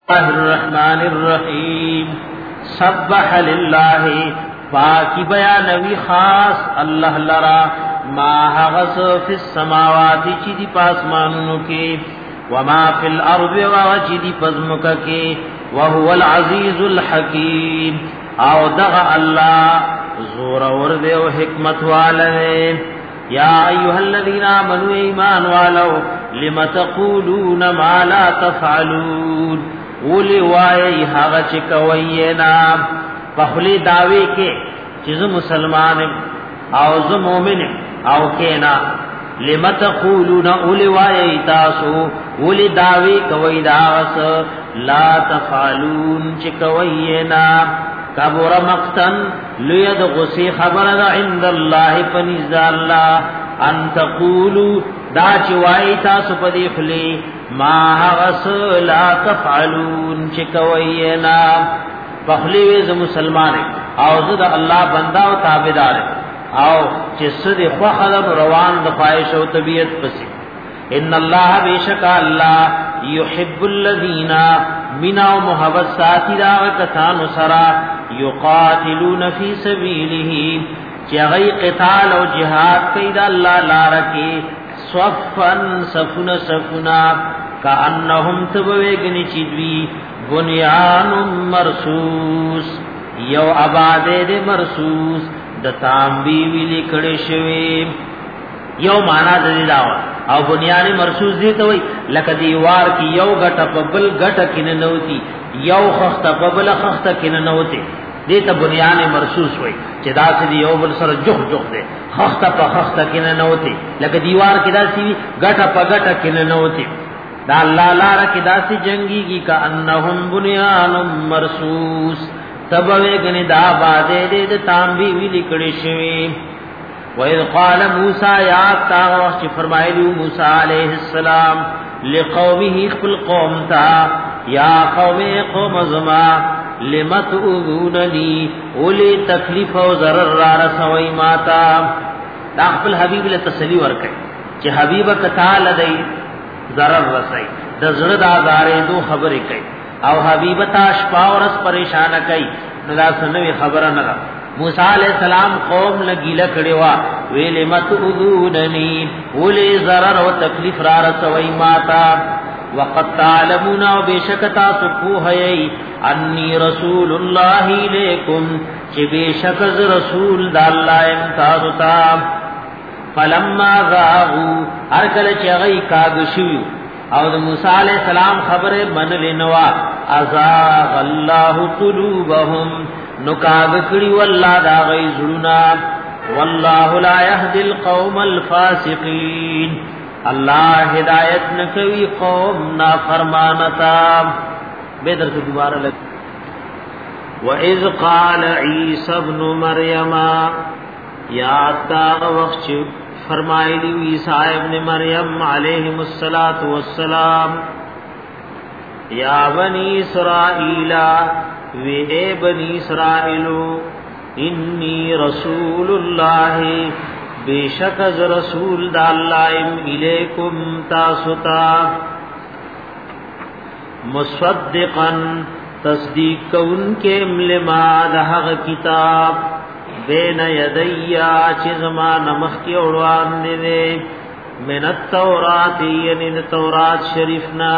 الرحمن الرحیم سبح للہ پاکی بیانوی خاص اللہ لرا ما حغس فی السماوات چی دی پاسمانونو کے وما فی الارض وچی دی پزمکا کے وهو العزیز الحکیم او دغ اللہ زور ورد و حکمت والے یا ایها الذین آمنوا ایمان والو لم تقولون ما لا تفعلون اولی وائی حاغ چکوئینا پخلی دعوی کے چیز مسلمان او ز مومن او کینا لم تقولون اولی وائی تاسو اولی دعوی کوئی داغس لا تفعلون چکوئینا کبر مقتن لید غسی خبر عند اللہ پنیز اللہ ان تقولو دا چوائی تاسو پدی خلی ما حغس لا تفعلون چکوئینا پخلی ویز مسلمان او زد اللہ بندہ و تابدار او چس دی خوخدم روان دفائش و طبیعت پسی ان اللہ بیشکا اللہ یحب الذین منا و محبت ساتی دا کتان سرا یقاتلون فی سبیلہ چغی قتال و جہاد کیدا اللہ لارکی صفن صفنا صفنا کانہم تبویگنی چیدوی بنیان مرصوص یو آبادے دے مرصوص د تانبی ویلی کڑی شوی یو مانا دے داوا او بنیان مرصوص دیتا وی لکه دیوار کی یو گٹا پبل گٹا کن نوتی یو خخت پبل خخت کن نوتی دیتا بنیان مرصوص وی چه دا سی دی یو بل سر جخ دے خخت پا خخت کن نوتی لکه دیوار کی دا سی گٹا پا گٹا کن نوتی دا اللہ لارا کی دا سی جنگی کی کا انہم بنیان مرصوص تبوے گنی دا بادے دے دا تانبی ویلی کڑی شوی وَإِذْ قَالَ مُوسَى يَا تَاغَوْشِ فرمائلیو موسیٰ علیہ السلام لِقَوْمِهِ اخفل قوم تا یا قوم قوم زما لِمَتْ اُذُونَنِي اولی تکلیف و ضرر را رسوئی ماتا دا اخفل حبیب لتسلی ورکے چه حبیب کتال دی ضرر رسائی دا زرد آزارے دو خبر کئی او حبیب تا شپا و رس پریشان کئی ندا سنوی خبر نگا موسیٰ علیہ السلام قوم لگیلہ کڑیوا ویلی مت اذوننی ولی ضرر و تکلیف را رسوئی ماتا وقد تعلمونا و بیشکتا سپوہی انی رسول اللہ لیکم چی بیشکز رسول دا اللہ امتازتا فلما ذاغو ارکل چی غی کاغشویو او د موسی علیہ السلام خبر من لنوا ازاغ اللہ قلوبهم نکاغ کړي والله دا غي زړونا والله لا يهدي القوم الفاسقين الله هدایت نکوي قوم نافرمانتا به درته دوباره لګ واذ قال عيسى ابن مريم یا تا وخت فرمایلی عیسی ابن مریم علیہ الصلات والسلام یا بنی اسرائیل وی اے بنی اسرائیلو انی رسول اللہ بیشک از رسول دا اللہ الیکم تاستا مصدقا تصدیق کون کے لما دہغ کتاب بین یدیا چزما نمخ کی اڑوان دے من التورات یعنی تورات شریفنا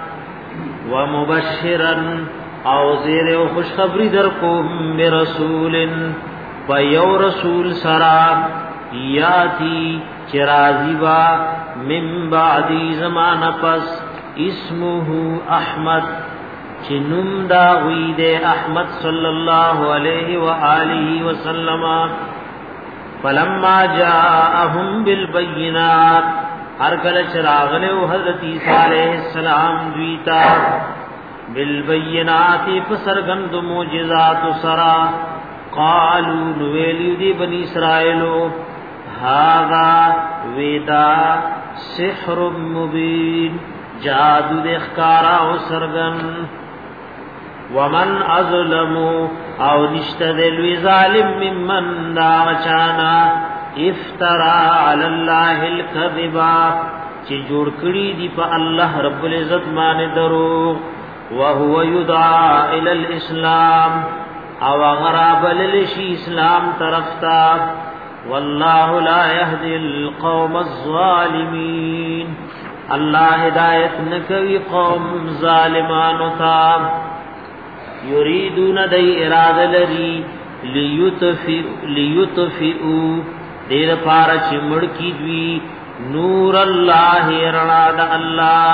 ومبشرا او زیر و خوشخبری در کو برسول پیو رسول سرا یاتی چرازی با من بعدی زمان پس اسمه احمد چنم دا غید احمد صلی اللہ علیہ وآلہ وسلم فلما جاءهم بالبینات ارکل چراغل و حضرت عیسیٰ علیہ السلام دویتا بالبینات پسرگند موجزات سرا قالوا نویلیو دی بنی اسرائیلو هذا ویدا سحر مبین جادو دخکارا و سرگن ومن اظلمو او نشتدلوی ظالم ممن داغچانا افترا علی اللہ الكذبا چی جوڑ کری دی پا اللہ رب العزت مان دروغ وهو يدعى الى الاسلام او غراب للشي اسلام طرفتا والله لا يهدي القوم الظالمين الله هدایت نکوي قوم ظالمانو تا یریدون دای اراده لري لیطفئوا دیر پار چمړ کی دوی نور الله رڼا د الله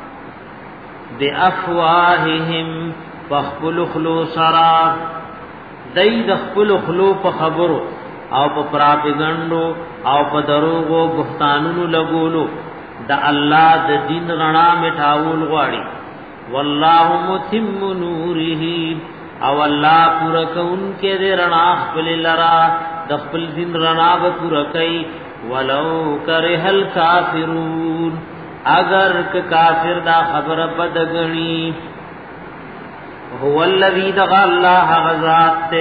بافواههم فخبل خلوصرا دای د خپل خلو په خبرو او په پراپګندو او په دروغو بهتانونو لګولو د الله د دین رڼا مټاول غواړي والله متم نوره او الله پورا کون کې د رڼا خپل لرا د خپل دین رڼا به پورا کوي ولو کرہ الکافرون اگر ک کافر دا خبر بدغنی هو الذی دغ الله غزاد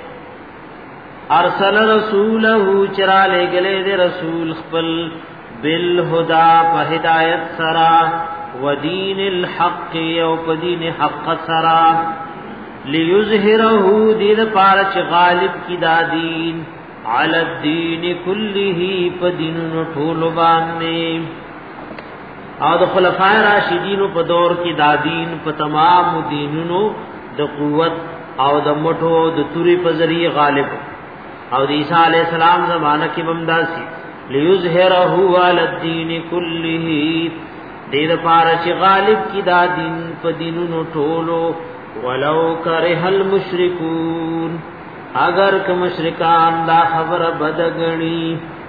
ارسل رسوله چرا لے گلے دے رسول خپل بالهدى فهدایت سرا ودین الحق او پدین حق سرا لیظهره دین پارچ غالب کی دادین علی الدین کله پدین ټول باندې او د خلفای راشدین په دور کې دادین په تمام دینونو د قوت او د مټو د توري په ذریعہ غالب او د عیسی علی السلام زمانہ کې بمداسي لیظهره علی الدین کله دیر پارچ غالب کی دا دین په دینونو ټولو ولو کرہ المشرکون اگر که مشرکان دا خبر بدغنی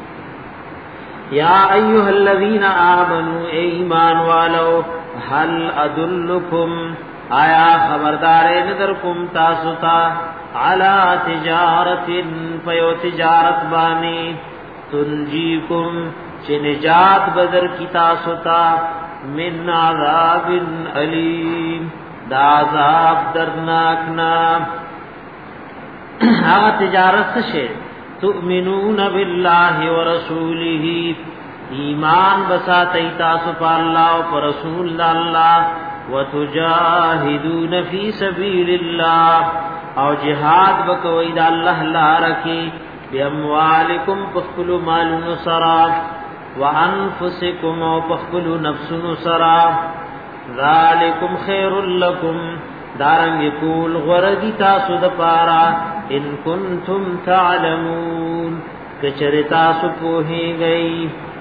یا ایها الذین آمنوا ایمان والو هل ادلکم آیا خبردار ندرکم تاسو ته علی تجارت فیو تجارت بانی تنجیکم چه نجات بدر کی تاسو ته من عذاب علیم دا عذاب دردناک نام تجارت سے تؤمنون بالله ورسوله ایمان بساتی تاسو پا اللہ و پا رسول اللہ وتجاہدون فی سبیل اللہ او جہاد بکوئی دا اللہ لارکی باموالکم پخپلو مالون سرا وانفسکم او پخپلو نفسون سرا ذالکم خیر لکم دارنگی کول غردی تاسو دپارا ان کنتم تعلمون کچر تاسو پوہی گئی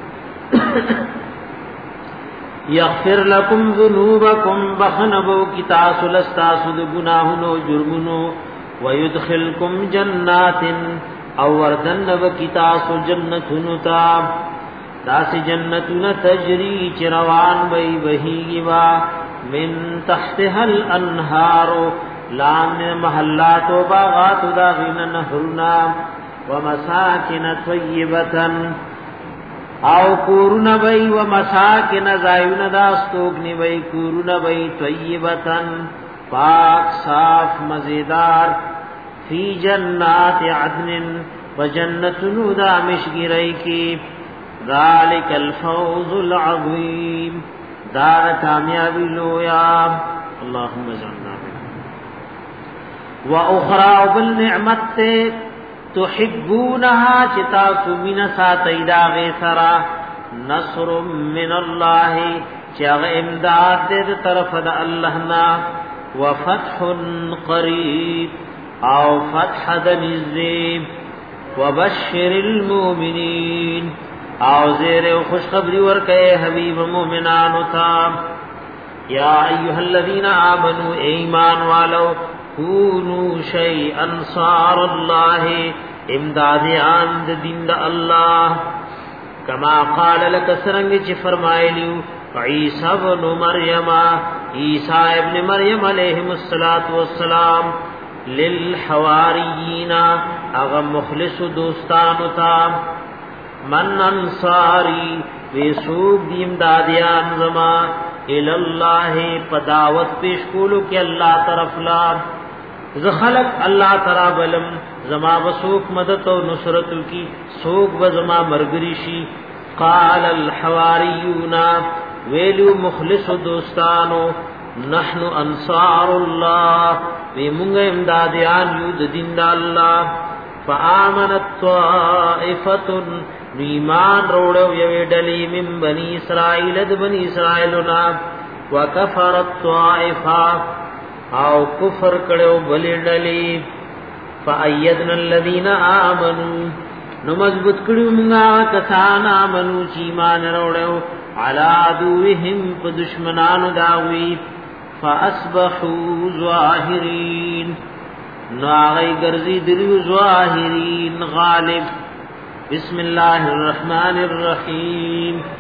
یغفر لکم ذنوبکم بخنبو کی تاسو لستاسو دگناہنو جرمنو ویدخلکم جنات او وردنب کی تاسو جنتنو تا داس جنتون تجری چروان بی بہی با من تحتها الانہار لان محلات و باغات داغین نهرنا ومساکن طیبتا او کورن بی ومساکن زائن داستوگنی بی کورن بی طیبتا پاک صاف مزیدار فی جنات عدن وجنتنو دا مشگرائی کی ذالک الفوز العظیم دار کامیابی لویا اللہم جعلنا و اخرى بالنعمت تحبونها چتاسو من ساتی داغی سرا نصر من اللہ چاغ امداد دے طرف دا اللہنا وفتح قریب او فتح دنزیم وبشر المؤمنین او زیر و خوشخبری ورکے حبیب مومنانو تا یا ایها الذین آمنوا ایمان والو کونوا شیء انصار اللہ امدادیان دین دا اللہ کما قال لک سرنگ چی فرمائلیو عیسی ابن مریم عیسی ابن مریم علیہ السلام للحواریین اغا مخلص دوستانو تا من انصاری ویسوک دیم دادیان زما الاللہ پداوت پیش کولو کی اللہ طرف لا زخلق اللہ طرف علم زما بسوک مدد و نصرتو کی سوک بزما مرگریشی قال الحواریون ویلو مخلص دوستانو نحن انصار الله وی مونږ امدادیان یو د دین د الله فآمنت طائفه ایمان وروړو یو ډلې من بني اسرائیل د بني اسرائیلنا وکفرت طائفه او کفر کړو بلې ډلې فأيدنا الذين آمنوا نو مضبوط کړو موږ کسان امنو چې ایمان وروړو علی عدوهم په دشمنانو داوی فاصبحوا ظاهرین ناغی گرزی دلیو ظاهرین غالب بسم الله الرحمن الرحیم